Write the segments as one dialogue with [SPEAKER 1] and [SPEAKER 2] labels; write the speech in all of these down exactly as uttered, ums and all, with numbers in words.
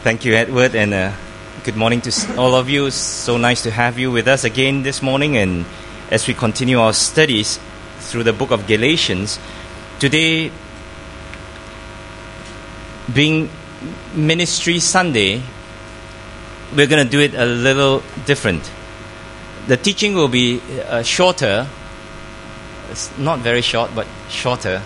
[SPEAKER 1] Thank you, Edward, and uh, good morning to all of you. So nice to have you with us again this morning, and as we continue our studies through the book of Galatians, today being Ministry Sunday, we're going to do it a little different. The teaching will be uh, shorter. It's not very short, but shorter.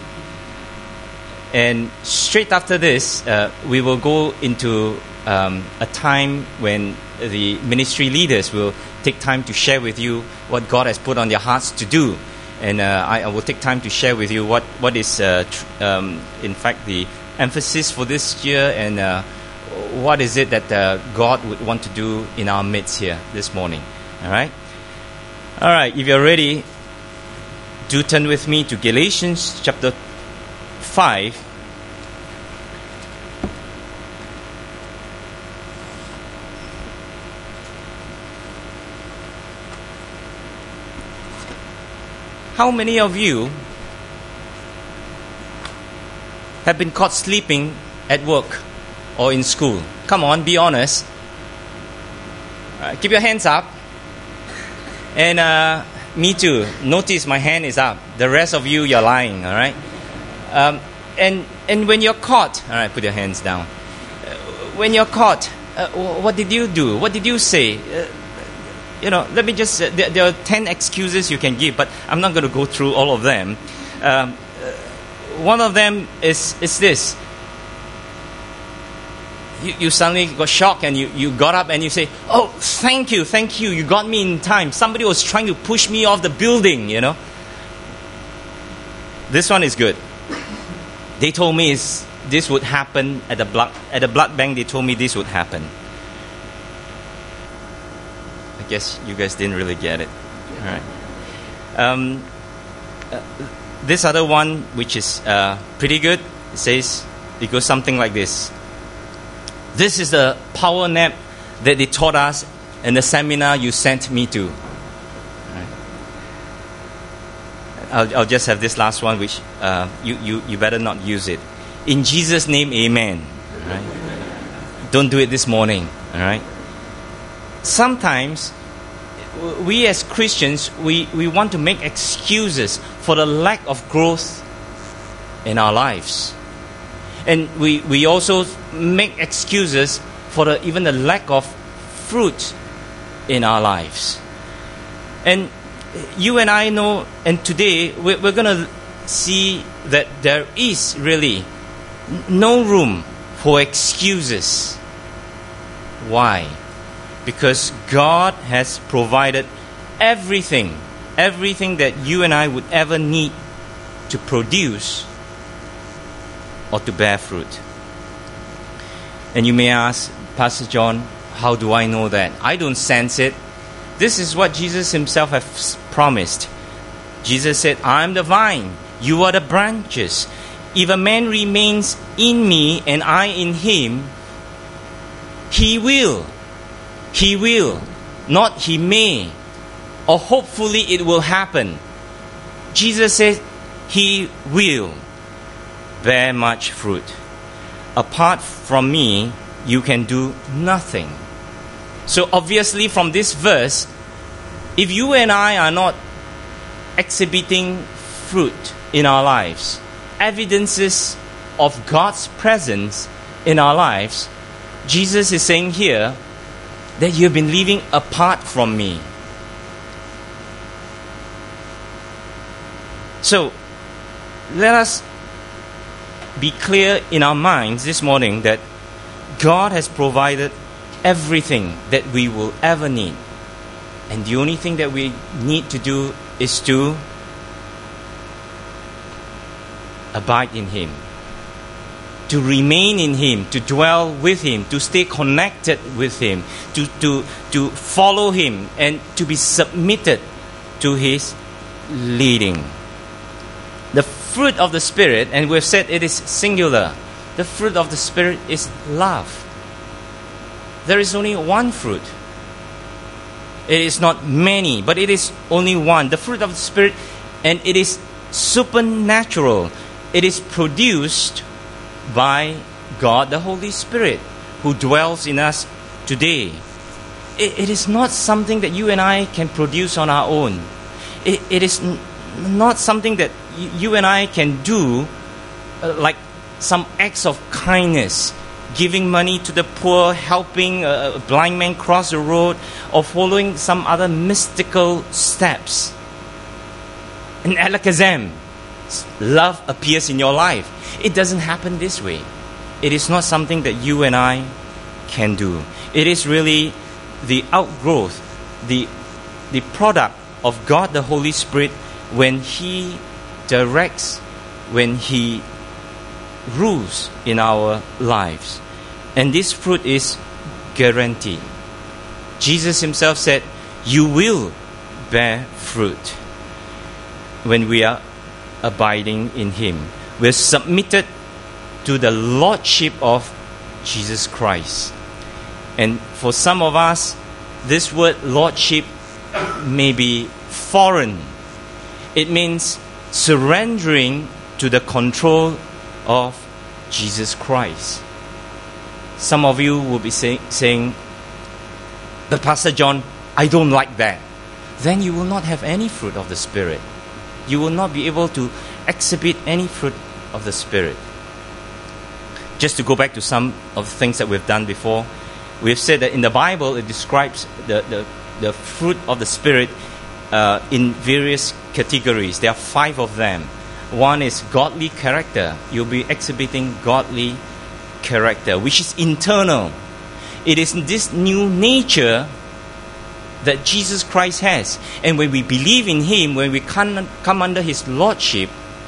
[SPEAKER 1] And straight after this, uh, we will go into um, a time when the ministry leaders will take time to share with you what God has put on their hearts to do. And uh, I, I will take time to share with you what, what is, uh, tr- um, in fact, the emphasis for this year, and uh, what is it that uh, God would want to do in our midst here this morning. All right? All right, if you're ready, do turn with me to Galatians chapter five. How many of you have been caught sleeping at work or in school? Come on, be honest. All right, keep your hands up. And uh, me too. Notice my hand is up. The rest of you, you're lying, all right? Um, and and when you're caught, all right, put your hands down. Uh, when you're caught, uh, what did you do? What did you say? Uh, you know, let me just, uh, there, there are ten excuses you can give, but I'm not going to go through all of them. Um, uh, one of them is, is this. You, you suddenly got shocked and you, you got up and you say, oh, thank you, thank you, you got me in time. Somebody was trying to push me off the building, you know. This one is good. They told me is, this would happen at the blood at the blood bank. They told me this would happen. I guess you guys didn't really get it. All right. Um, uh, this other one, which is uh, pretty good, it says, it goes something like this. This is the power nap that they taught us in the seminar you sent me to. I'll, I'll just have this last one, which uh, you, you, you better not use it. In Jesus' name, amen. All right? Don't do it this morning. All right? Sometimes, we as Christians, we, we want to make excuses for the lack of growth in our lives. And we, we also make excuses for the, even the lack of fruit in our lives. And you and I know, and today we're, we're going to see that there is really no room for excuses. Why? Because God has provided everything, everything that you and I would ever need to produce or to bear fruit. And you may ask, Pastor John, how do I know that? I don't sense it. This is what Jesus himself has promised. Jesus said, I am the vine, you are the branches. If a man remains in me and I in him, he will. He will. Not he may. Or hopefully it will happen. Jesus said, he will bear much fruit. Apart from me, you can do nothing. So obviously from this verse, if you and I are not exhibiting fruit in our lives, evidences of God's presence in our lives, Jesus is saying here that you've been living apart from me. So let us be clear in our minds this morning that God has provided everything that we will ever need. And the only thing that we need to do is to abide in Him, to remain in Him, to dwell with Him, to stay connected with Him, to, to, to follow Him, and to be submitted to His leading. The fruit of the Spirit, and we've said it is singular, the fruit of the Spirit is love. There is only one fruit. It is not many, but it is only one. The fruit of the Spirit, and it is supernatural. It is produced by God the Holy Spirit. who dwells in us today. It, it is not something that you and I can produce on our own. It, it is n- not something that y- you and I can do uh, like some acts of kindness, giving money to the poor, helping a, a blind man cross the road, or following some other mystical steps. In Alakazam, love appears in your life. It doesn't happen this way. It is not something that you and I can do. It is really the outgrowth, the, the product of God the Holy Spirit when He directs, when He rules in our lives. And this fruit is guaranteed. Jesus Himself said, you will bear fruit when we are abiding in Him. We're submitted to the Lordship of Jesus Christ. And for some of us, this word Lordship may be foreign. It means surrendering to the control of Jesus Christ. Some of you will be say, saying, but Pastor John, I don't like that. Then you will not have any fruit of the Spirit. You will not be able to exhibit any fruit of the Spirit. Just to go back to some of the things that we've done before, we've said that in the Bible it describes the, the, the fruit of the Spirit uh, in various categories. There are five of them. One is godly character. You'll be exhibiting godly character, which is internal. It is this new nature that Jesus Christ has. And when we believe in Him, when we come, come under His Lordship,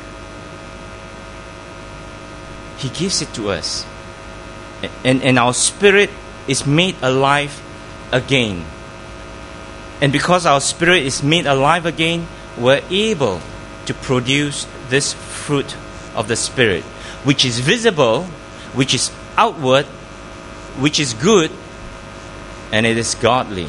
[SPEAKER 1] He gives it to us. And, and our spirit is made alive again. And because our spirit is made alive again, we're able to produce this fruit of the Spirit, which is visible, which is outward, which is good, and it is godly.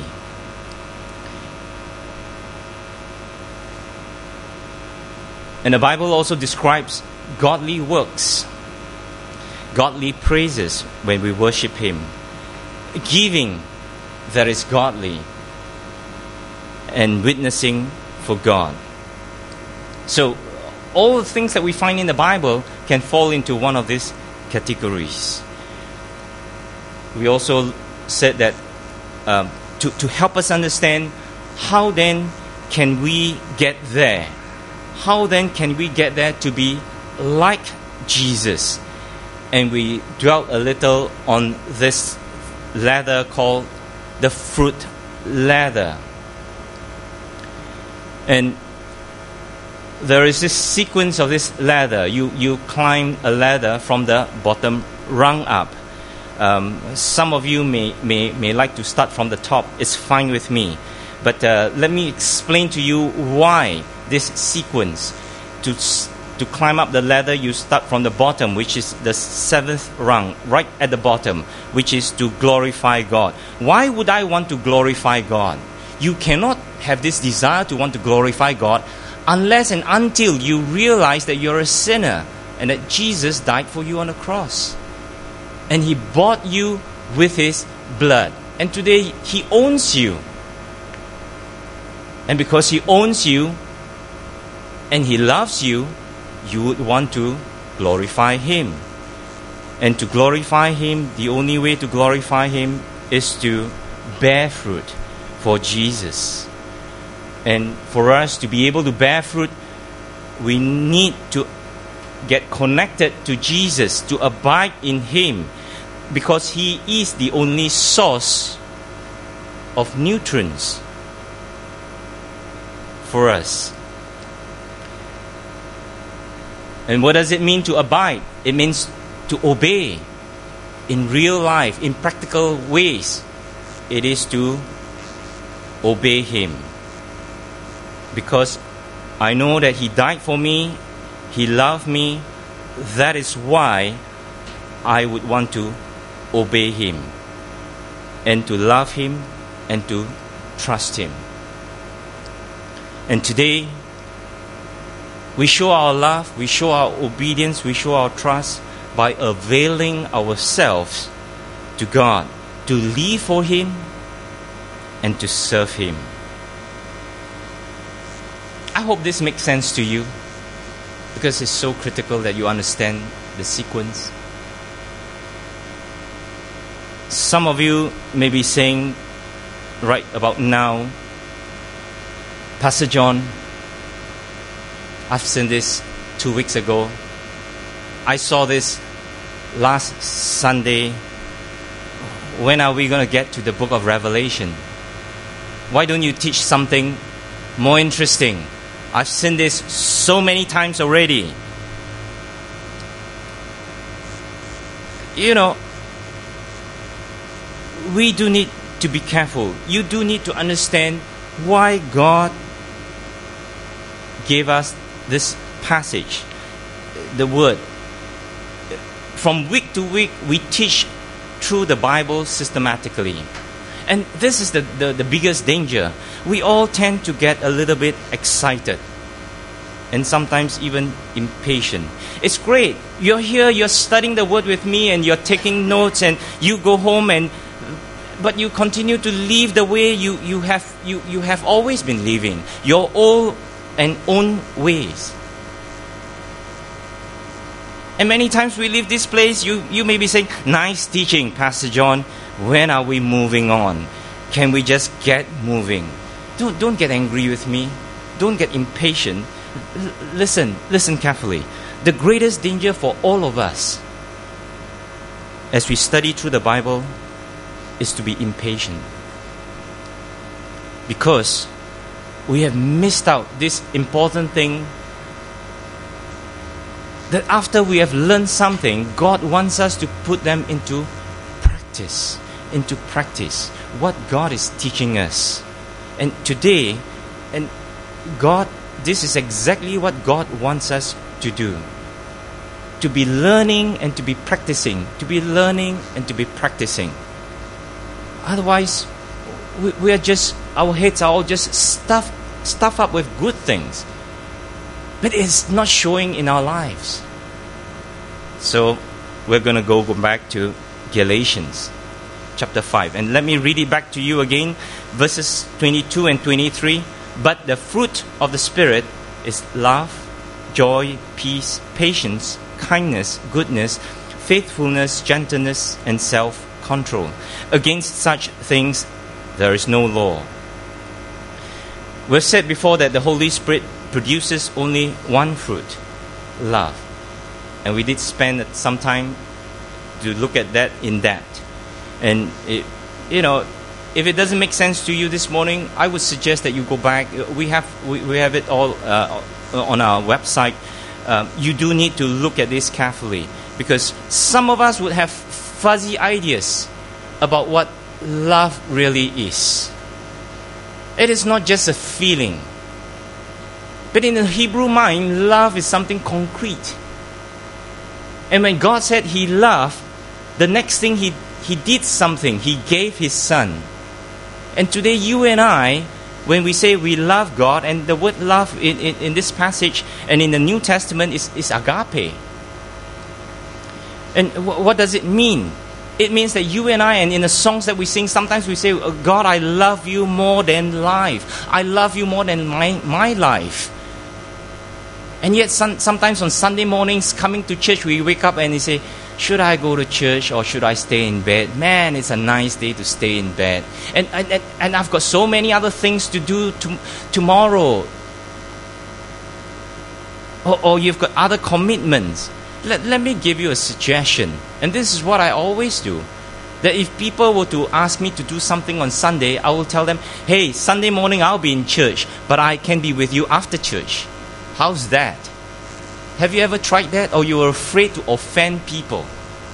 [SPEAKER 1] And the Bible also describes godly works, godly praises when we worship Him, giving that is godly, and witnessing for God. So all the things that we find in the Bible can fall into one of these categories. We also said that um, to, to help us understand how then can we get there? How then can we get there to be like Jesus? And we dwelt a little on this ladder called the fruit ladder. And there is this sequence of this ladder. You you climb a ladder from the bottom rung up. Um, some of you may, may, may like to start from the top. It's fine with me. But uh, let me explain to you why this sequence. To, to climb up the ladder, you start from the bottom, which is the seventh rung, right at the bottom, which is to glorify God. Why would I want to glorify God? You cannot have this desire to want to glorify God unless and until you realize that you're a sinner and that Jesus died for you on the cross. And He bought you with His blood. And today He owns you. And because He owns you and He loves you, you would want to glorify Him. And to glorify Him, the only way to glorify Him is to bear fruit for Jesus. And for us to be able to bear fruit, we need to get connected to Jesus, to abide in Him, because He is the only source of nutrients for us. And what does it mean to abide? It means to obey in real life, in practical ways. It is to obey Him. Because I know that He died for me, He loved me. That is why I would want to obey Him, and to love Him, and to trust Him. And today, we show our love, we show our obedience, we show our trust by availing ourselves to God, to live for Him, and to serve Him. I hope this makes sense to you, because it's so critical that you understand the sequence. Some of you may be saying right about now, Pastor John, I've seen this two weeks ago. I saw this last Sunday. When are we going to get to the book of Revelation? Why don't you teach something more interesting? I've seen this so many times already. You know, we do need to be careful. You do need to understand why God gave us this passage, the Word. From week to week, we teach through the Bible systematically. And this is the, the, the biggest danger. We all tend to get a little bit excited and sometimes even impatient. It's great. You're here, you're studying the Word with me, and you're taking notes, and you go home, and but you continue to live the way you, you, have, you, you have always been living, your old and own ways. And many times we leave this place, you, you may be saying, nice teaching, Pastor John. When are we moving on? Can we just get moving? Don't, don't get angry with me. Don't get impatient. L- listen, listen carefully. The greatest danger for all of us as we study through the Bible is to be impatient. Because we have missed out this important thing, that after we have learned something, God wants us to put them into practice, into practice, what God is teaching us. And today, and God, this is exactly what God wants us to do. To be learning and to be practicing. To be learning and to be practicing. Otherwise, we, we are just, our heads are all just stuffed, stuffed up with good things. But it's not showing in our lives. So, we're going to go, go back to Galatians chapter five. And let me read it back to you again. Verses twenty-two and twenty-three. But the fruit of the Spirit is love, joy, peace, patience, kindness, goodness, faithfulness, gentleness, and self-control. Against such things there is no law. We've said before that the Holy Spirit produces only one fruit, love. And we did spend some time to look at that in that. And, it, you know, if it doesn't make sense to you this morning, I would suggest that you go back. We have we, we have it all uh, on our website. Uh, you do need to look at this carefully, because some of us would have fuzzy ideas about what love really is. It is not just a feeling. But in the Hebrew mind, love is something concrete. And when God said He loved, the next thing He, he did something. He gave His Son. And today you and I, when we say we love God, and the word love in, in, in this passage and in the New Testament is, is agape. And w- what does it mean? It means that you and I, and in the songs that we sing, sometimes we say, God, I love you more than life. I love you more than my, my life. And yet some, sometimes on Sunday mornings, coming to church, we wake up and we say, should I go to church or should I stay in bed? Man, it's a nice day to stay in bed. And and, and I've got so many other things to do to, tomorrow. Or, or you've got other commitments. Let, let me give you a suggestion. And this is what I always do. That if people were to ask me to do something on Sunday, I will tell them, hey, Sunday morning I'll be in church, but I can be with you after church. How's that? Have you ever tried that? Or you were afraid to offend people?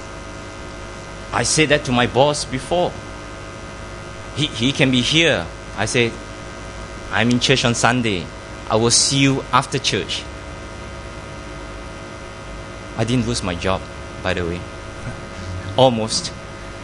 [SPEAKER 1] I said that to my boss before. He, he can be here. I said, I'm in church on Sunday. I will see you after church. I didn't lose my job, by the way. Almost.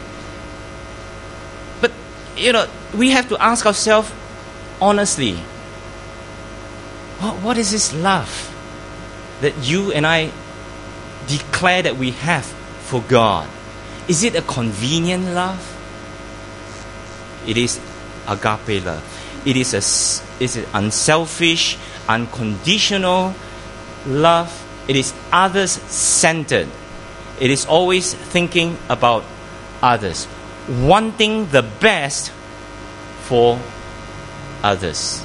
[SPEAKER 1] But, you know, we have to ask ourselves honestly, what, what is this love that you and I declare that we have for God? Is it a convenient love? It is agape love. It is a is it unselfish, unconditional love. It is others-centered. It is always thinking about others, wanting the best for others.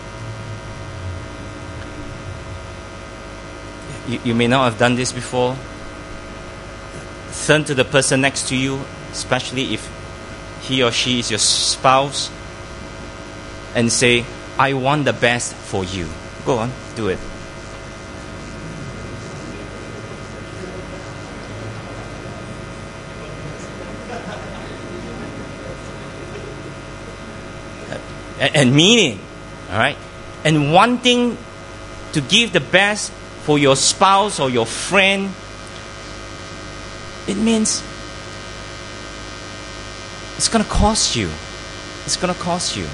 [SPEAKER 1] You, you may not have done this before. Turn to the person next to you, especially if he or she is your spouse, and say, I want the best for you. Go on, do it. And meaning, all right, and wanting to give the best for your spouse or your friend, it means it's going to cost you. It's going to cost you.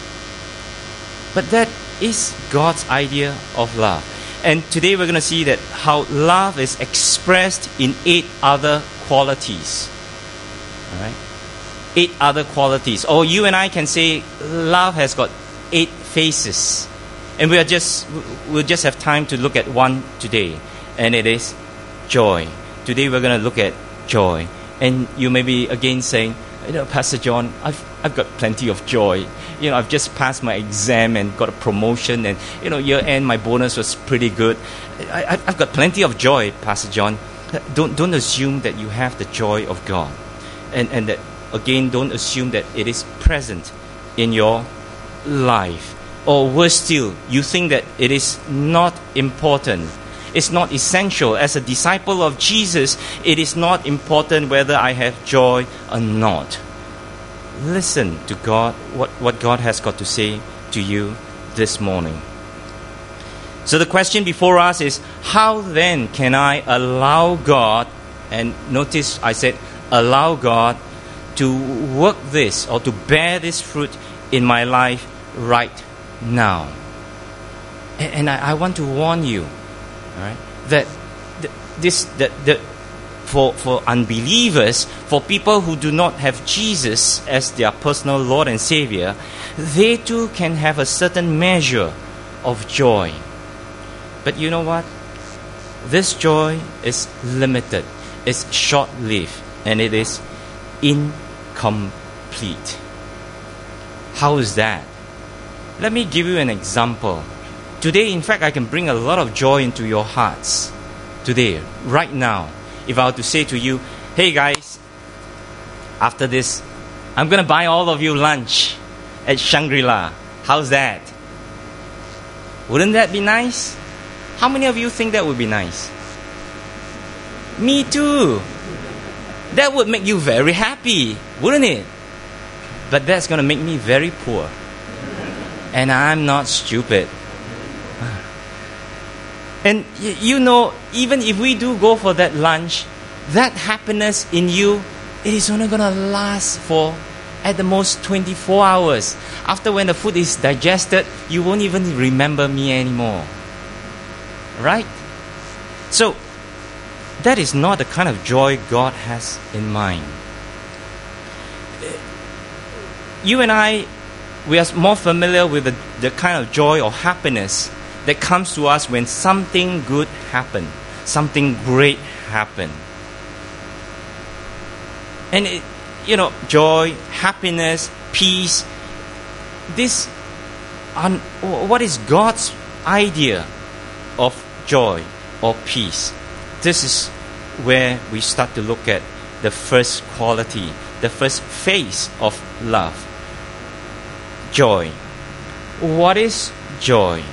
[SPEAKER 1] But that is God's idea of love. And today we're going to see that how love is expressed in eight other qualities. All right? Eight other qualities. Or you and I can say love has got eight faces. And we are just we'll just have time to look at one today. And it is joy. Today we're going to look at joy. And you may be again saying, you know, Pastor John, I've I've got plenty of joy. You know, I've just passed my exam and got a promotion, and you know, year end my bonus was pretty good. I, I've got plenty of joy, Pastor John. Don't don't assume that you have the joy of God, and and that again, don't assume that it is present in your life. Or worse still, you think that it is not important. It's not essential. As a disciple of Jesus, it is not important whether I have joy or not. Listen to God, what, what God has got to say to you this morning. So the question before us is, how then can I allow God, and notice I said allow God, to work this or to bear this fruit in my life right now? And, and I, I want to warn you, all right, that the, this that the for for unbelievers, for people who do not have Jesus as their personal Lord and Savior, they too can have a certain measure of joy. But you know what? This joy is limited, it's short-lived, and it is incomplete. How is that? Let me give you an example. Today, in fact, I can bring a lot of joy into your hearts. Today, right now, if I were to say to you, hey guys, after this, I'm going to buy all of you lunch at Shangri-La. How's that? Wouldn't that be nice? How many of you think that would be nice? Me too. That would make you very happy, wouldn't it? But that's going to make me very poor. And I'm not stupid. And y- you know, even if we do go for that lunch, that happiness in you, it is only going to last for at the most twenty-four hours. After when the food is digested, you won't even remember me anymore. Right? So, that is not the kind of joy God has in mind. You and I, we are more familiar with the, the kind of joy or happiness that comes to us when something good happens, something great happens. And, it, you know, joy, happiness, peace, this, un, what is God's idea of joy or peace? This is where we start to look at the first quality, the first phase of love. Joy. What is joy?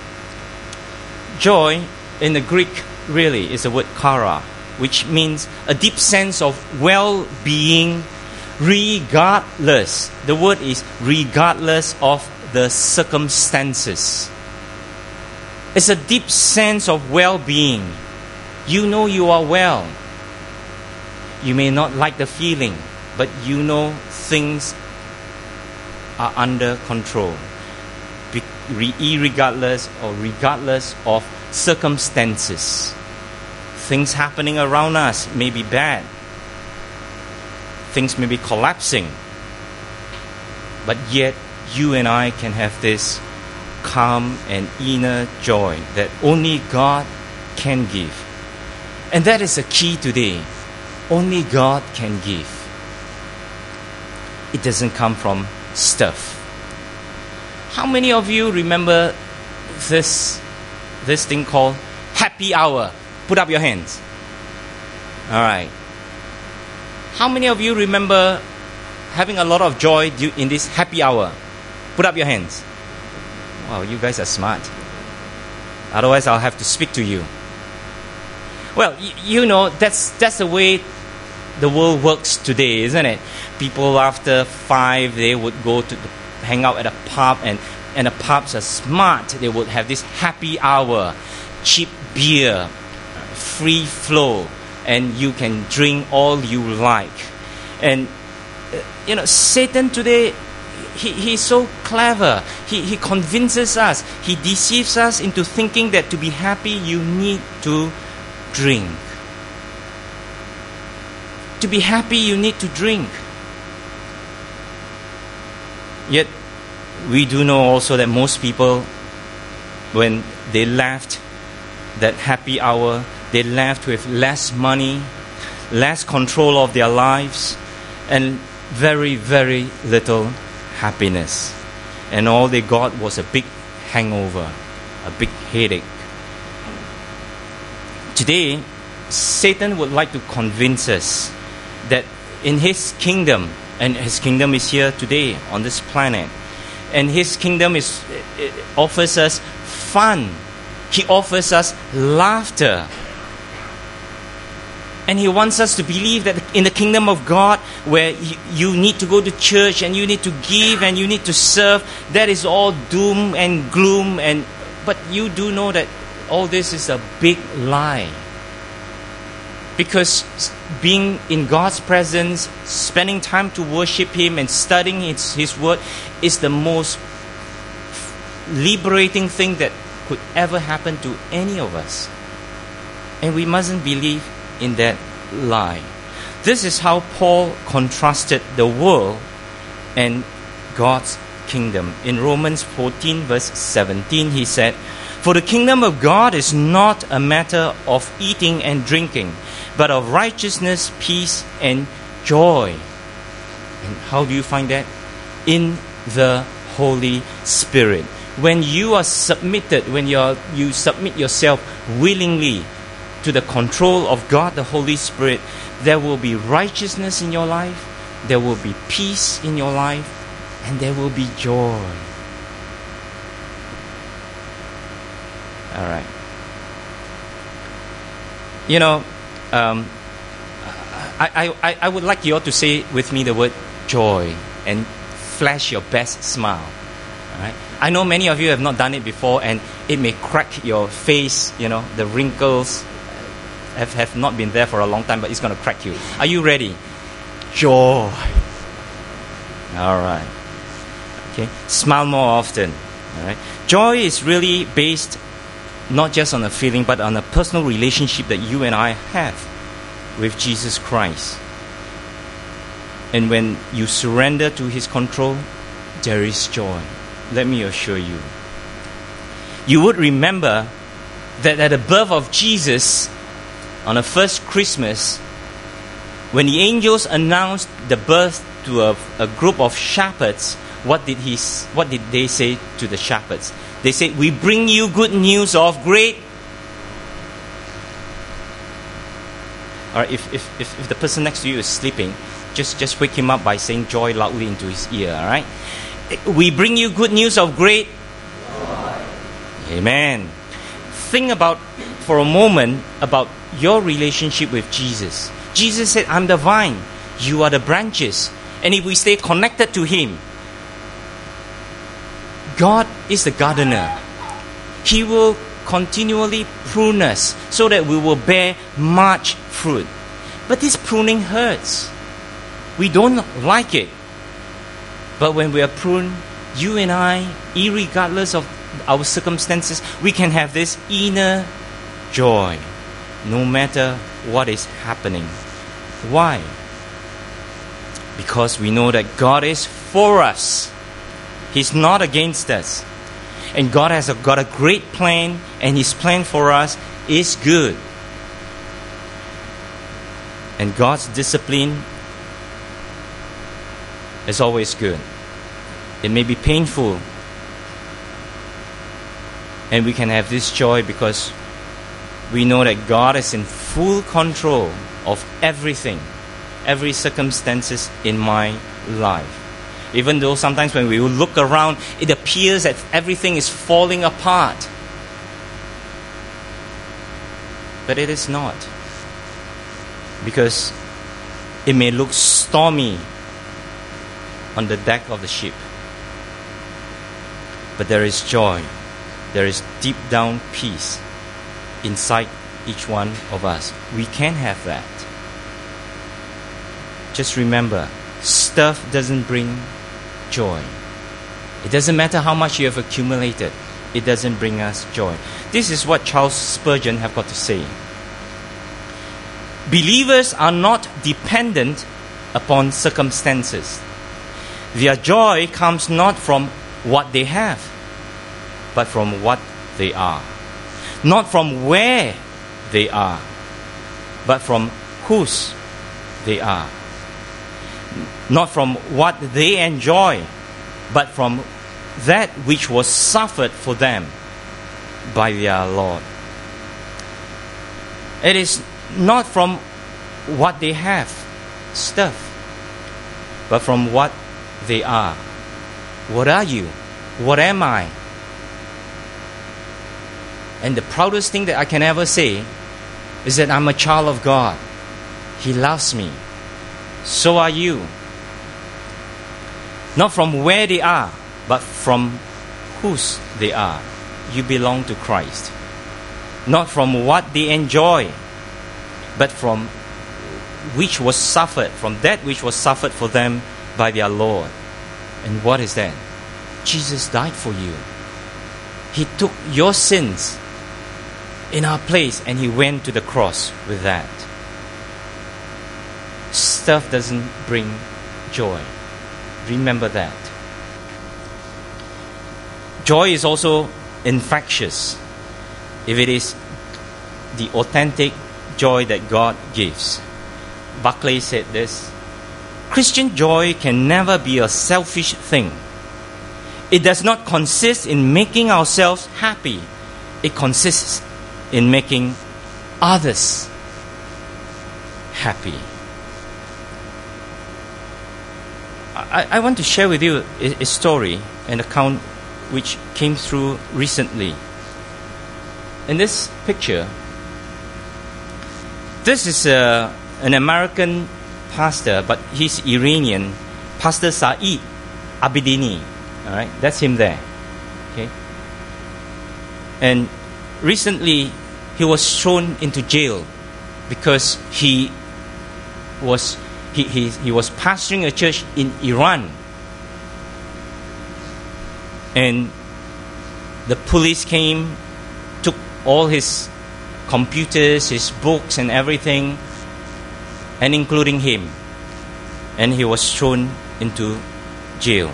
[SPEAKER 1] Joy in the Greek really is the word kara, which means a deep sense of well-being regardless. The word is regardless of the circumstances. It's a deep sense of well-being. You know you are well. You may not like the feeling, but you know things are under control. Be- irregardless or regardless of circumstances. Things happening around us may be bad, things may be collapsing. But yet, you and I can have this calm and inner joy that only God can give. And that is the key today. Only God can give. It doesn't come from stuff. How many of you remember this, this thing called happy hour? Put up your hands. All right. How many of you remember having a lot of joy in this happy hour? Put up your hands. Wow, you guys are smart. Otherwise, I'll have to speak to you. Well, y- you know, that's that's the way the world works today, isn't it? People after five, they would go to the, hang out at a pub, and, and the pubs are smart. They would have this happy hour, cheap beer, free flow, and you can drink all you like. And, uh, you know, Satan today, he, he's so clever. He, he convinces us, he deceives us into thinking that to be happy, you need to drink. To be happy, you need to drink. Yet, we do know also that most people, when they left that happy hour, they left with less money, less control of their lives, and very, very little happiness. And all they got was a big hangover, a big headache. Today, Satan would like to convince us that in his kingdom, and his kingdom is here today on this planet, and his kingdom is it offers us fun. He offers us laughter. And he wants us to believe that in the kingdom of God, where you, you need to go to church and you need to give and you need to serve, that is all doom and gloom. And but you do know that all this is a big lie. Because being in God's presence, spending time to worship Him and studying His, His Word is the most liberating thing that could ever happen to any of us. And we mustn't believe in that lie. This is how Paul contrasted the world and God's kingdom. In Romans fourteen verse seventeen, he said, "For the kingdom of God is not a matter of eating and drinking, but of righteousness, peace, and joy." And how do you find that? In the Holy Spirit. When you are submitted, when you are, you submit yourself willingly to the control of God, the Holy Spirit, there will be righteousness in your life, there will be peace in your life, and there will be joy. All right. You know, um, I, I, I would like you all to say with me the word joy and flash your best smile. All right. I know many of you have not done it before, and it may crack your face. You know, the wrinkles have, have not been there for a long time, but it's going to crack you. Are you ready? Joy. All right. Okay. Smile more often. All right. Joy is really based not just on a feeling, but on a personal relationship that you and I have with Jesus Christ. And when you surrender to His control, there is joy. Let me assure you. You would remember that at the birth of Jesus, on the first Christmas, when the angels announced the birth to a, a group of shepherds, what did he? What did they say to the shepherds? They said, "We bring you good news of great." All right, if, if, if, if the person next to you is sleeping, just, just wake him up by saying joy loudly into his ear, all right? "We bring you good news of great joy." Amen. Think about, for a moment, about your relationship with Jesus. Jesus said, "I'm the vine, you are the branches." And if we stay connected to Him, God is the gardener. He will continually prune us so that we will bear much fruit. But this pruning hurts. We don't like it. But when we are pruned, you and I, irregardless of our circumstances, we can have this inner joy no matter what is happening. Why? Because we know that God is for us. He's not against us. And God has a, got a great plan, and His plan for us is good. And God's discipline is always good. It may be painful, and we can have this joy because we know that God is in full control of everything, every circumstances in my life. Even though sometimes when we look around, it appears that everything is falling apart. But it is not. Because it may look stormy on the deck of the ship. But there is joy. There is deep down peace inside each one of us. We can have that. Just remember, stuff doesn't bring joy. It doesn't matter how much you have accumulated. It doesn't bring us joy. This is what Charles Spurgeon have got to say. Believers are not dependent upon circumstances. Their joy comes not from what they have, but from what they are. Not from where they are, but from whose they are. Not from what they enjoy, but from that which was suffered for them by their Lord. It is not from what they have, stuff, but from what they are. What are you? What am I? And the proudest thing that I can ever say is that I'm a child of God. He loves me. So are you. Not from where they are, but from whose they are. You belong to Christ. Not from what they enjoy, but from which was suffered, from that which was suffered for them by their Lord. And what is that? Jesus died for you. He took your sins in our place, and He went to the cross with that. Stuff doesn't bring joy. Remember that. Joy is also infectious if it is the authentic joy that God gives. Buckley said this: Christian joy can never be a selfish thing. It does not consist in making ourselves happy. It consists in making others happy. I, I want to share with you a, a story, an account which came through recently. In this picture, this is a, an American pastor, but he's Iranian, Pastor Saeed Abedini. All right, that's him there. Okay, and recently he was thrown into jail because he was he he, he was pastoring a church in Iran, and the police came, took all his computers, his books and everything, and including him, and he was thrown into jail.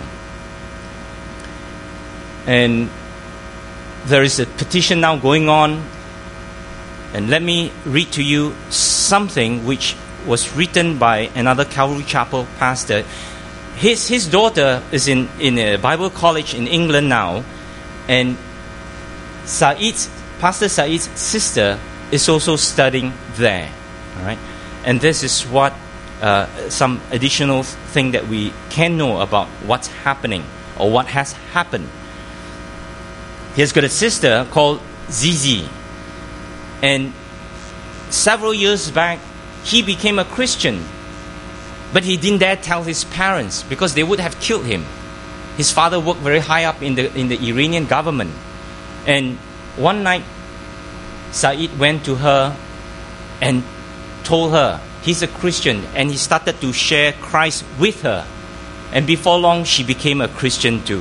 [SPEAKER 1] And there is a petition now going on, and let me read to you something which was written by another Calvary Chapel pastor. His his daughter is in, in a Bible college in England now, and Saeed's, Pastor Saeed's sister is also studying there. All right, and this is what uh, some additional thing that we can know about what's happening or what has happened. He's got a sister called Zizi, and several years back he became a Christian, but he didn't dare tell his parents because they would have killed him. His father worked very high up in the in the Iranian government, and one night Saeed went to her and told her he's a Christian, and he started to share Christ with her, and before long she became a Christian too.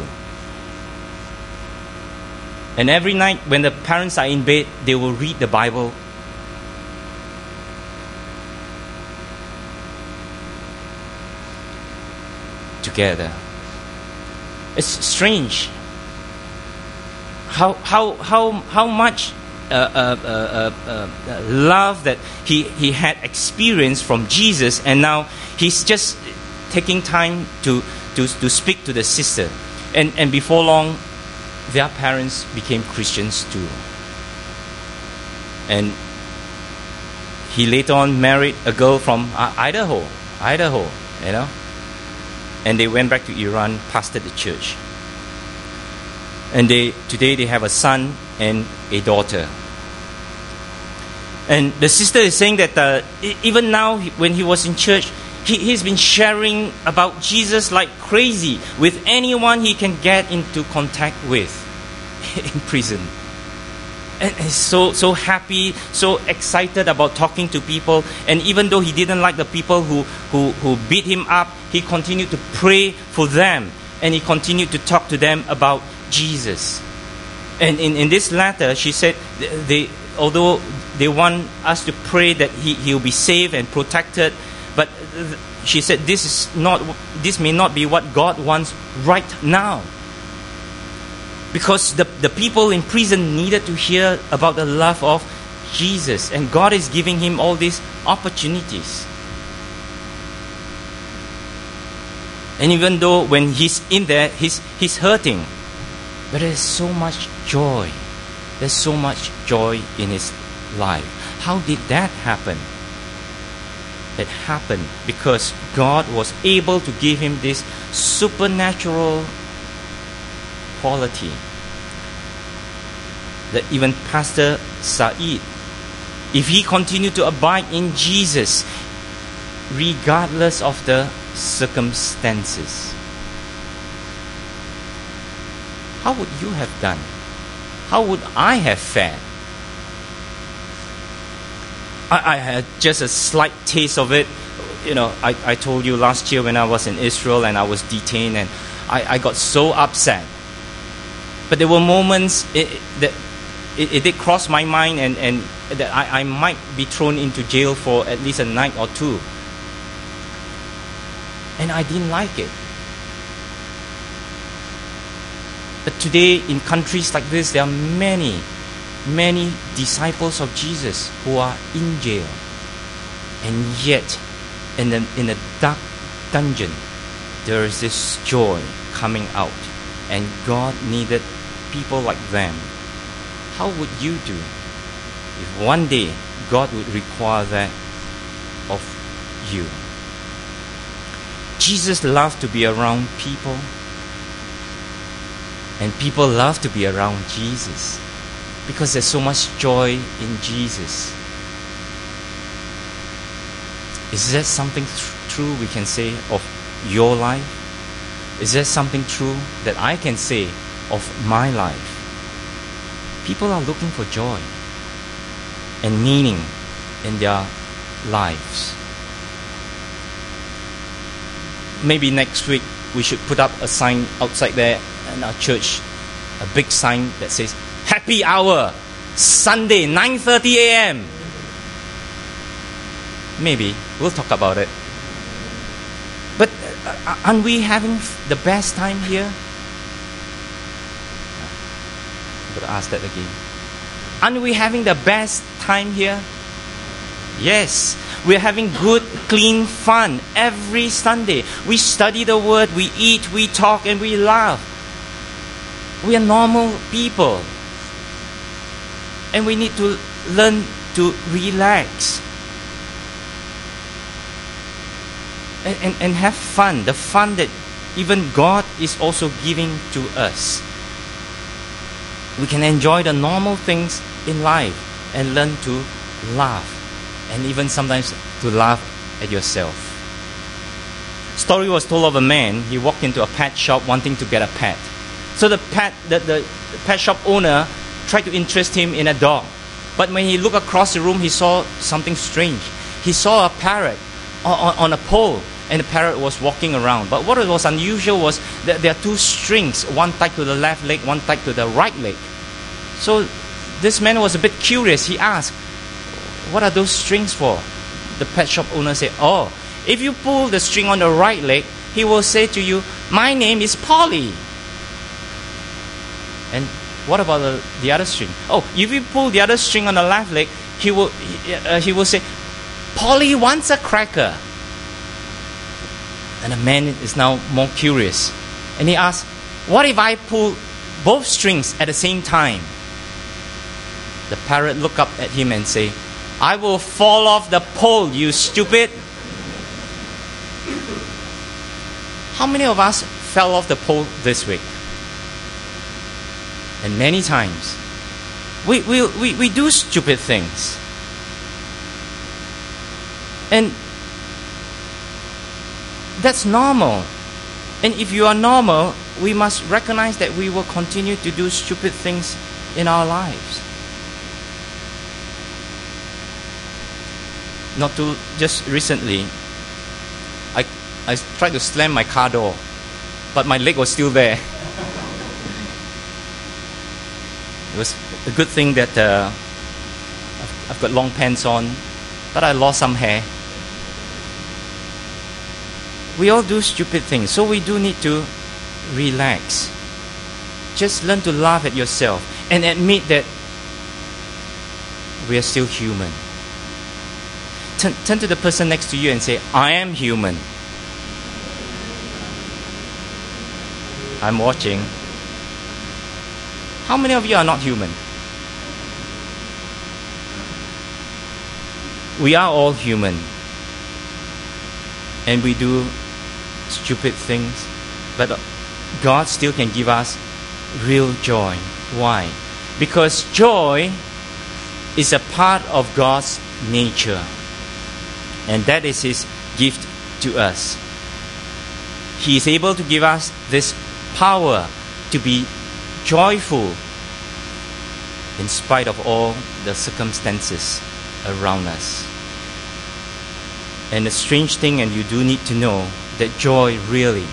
[SPEAKER 1] And every night when the parents are in bed, they will read the Bible. together. It's strange how how how how much uh, uh, uh, uh, uh, love that he he had experienced from Jesus, and now he's just taking time to to to speak to the sister, and and before long, their parents became Christians too, and he later on married a girl from uh, Idaho, Idaho, you know, and they went back to Iran, pastored the church. And they today they have a son and a daughter. And the sister is saying that uh, even now, when he was in church, he, he's been sharing about Jesus like crazy with anyone he can get into contact with in prison. And he's so so happy, so excited about talking to people. And even though he didn't like the people who, who, who beat him up, he continued to pray for them. And he continued to talk to them about Jesus. And in, in this letter, she said, they, although they want us to pray that he, he'll be safe and protected, but she said this is not, this may not be what God wants right now. Because the, the people in prison needed to hear about the love of Jesus. And God is giving him all these opportunities. And even though when he's in there, he's, he's hurting. But there's so much joy. There's so much joy in his life. How did that happen? It happened because God was able to give him this supernatural quality that even Pastor Saeed, if he continued to abide in Jesus regardless of the circumstances, how would you have done? How would I have fared? I, I had just a slight taste of it. You know, I, I told you last year when I was in Israel and I was detained, and I, I got so upset. But there were moments it, it, that it, it did cross my mind, and, and that I, I might be thrown into jail for at least a night or two. And I didn't like it. But today, in countries like this, there are many, many disciples of Jesus who are in jail. And yet, in a, in a dark dungeon, there is this joy coming out. And God needed people like them. How would you do if one day God would require that of you? Jesus loved to be around people. And people love to be around Jesus because there's so much joy in Jesus. Is there something th- true we can say of your life? Is there something true that I can say of my life? People are looking for joy and meaning in their lives. Maybe next week we should put up a sign outside there in our church, a big sign that says happy hour Sunday nine thirty a.m. Maybe we'll talk about it. But uh, aren't we having the best time here? I'm going to ask that again. Aren't we having the best time here? Yes, we're having good, clean fun every Sunday. We study the Word, we eat, we talk, and we laugh. We are normal people. And we need to learn to relax. And, and, and have fun. The fun that even God is also giving to us. We can enjoy the normal things in life and learn to laugh. And even sometimes to laugh at yourself. Story was told of a man. He walked into a pet shop wanting to get a pet. So the pet, the, the pet shop owner tried to interest him in a dog. But when he looked across the room, he saw something strange. He saw a parrot on, on, on a pole, and the parrot was walking around. But what was unusual was that there are two strings, one tied to the left leg, one tied to the right leg. So this man was a bit curious. He asked, what are those strings for? The pet shop owner said, oh, if you pull the string on the right leg, he will say to you, my name is Polly. And what about the, the other string? Oh, if you pull the other string on the left leg, he will, he, uh, he will say, Polly wants a cracker. And the man is now more curious. And he asks, what if I pull both strings at the same time? The parrot look up at him and say, I will fall off the pole, you stupid. How many of us fell off the pole this week? And many times, we, we, we, we do stupid things. And that's normal. And if you are normal, we must recognize that we will continue to do stupid things in our lives. Not too, just recently, I, I tried to slam my car door, but my leg was still there. It was a good thing that uh, I've, I've got long pants on, but I lost some hair. We all do stupid things, so we do need to relax. Just learn to laugh at yourself and admit that we are still human. Turn, turn to the person next to you and say, I am human. I'm watching. How many of you are not human? We are all human. And we do stupid things. But God still can give us real joy. Why? Because joy is a part of God's nature. And that is His gift to us. He is able to give us this power to be joyful in spite of all the circumstances around us. And the strange thing, and you do need to know, that joy really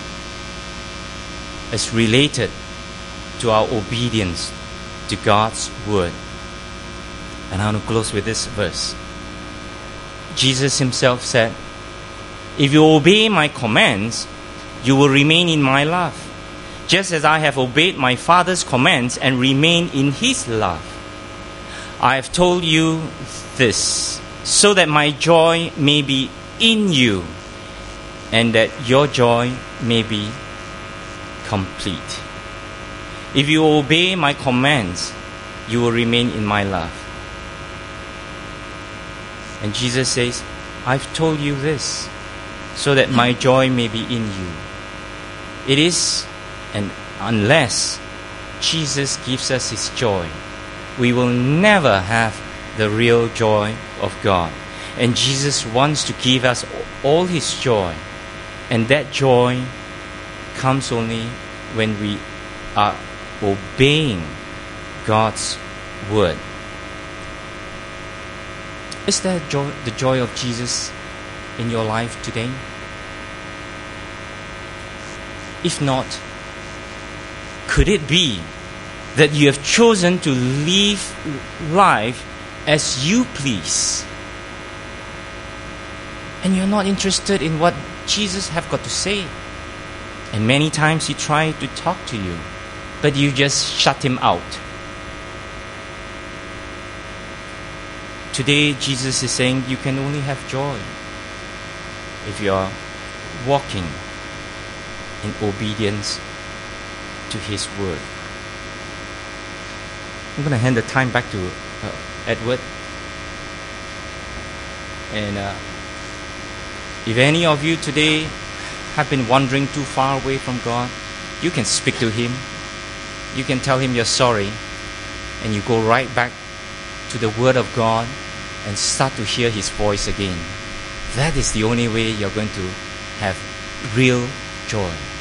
[SPEAKER 1] is related to our obedience to God's word. And I want to close with this verse. Jesus Himself said, if you obey my commands, you will remain in my love, just as I have obeyed my Father's commands and remain in His love. I have told you this, so that my joy may be in you, and that your joy may be complete. If you obey my commands, you will remain in my love. And Jesus says, I've told you this, so that my joy may be in you. It is, and unless Jesus gives us His joy, we will never have the real joy of God. And Jesus wants to give us all His joy. And that joy comes only when we are obeying God's word. Is there joy, the joy of Jesus in your life today? If not, could it be that you have chosen to live life as you please, and you're not interested in what Jesus have got to say? And many times He tried to talk to you, but you just shut Him out. Today, Jesus is saying you can only have joy if you are walking in obedience to His word. I'm going to hand the time back to uh, Edward. And uh, if any of you today have been wandering too far away from God, you can speak to Him. You can tell Him you're sorry, and you go right back to the Word of God and start to hear His voice again. That is the only way you're going to have real joy.